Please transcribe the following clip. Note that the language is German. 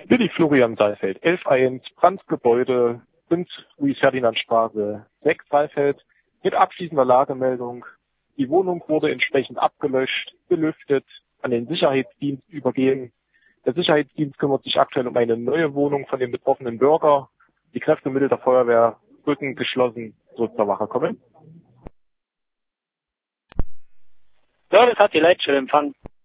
Willi Florian Saalfeld, 11.1, Brandgebäude, und Louis-Ferdinand-Straße 6 Saalfeld, mit abschließender Lagemeldung. Die Wohnung wurde entsprechend abgelöscht, belüftet, an den Sicherheitsdienst übergeben. Der Sicherheitsdienst kümmert sich aktuell um eine neue Wohnung von dem betroffenen Bürger. Die Kräfte und Mittel der Feuerwehr rücken geschlossen so zur Wache kommen. Ja, das hat die Leitstelle empfangen.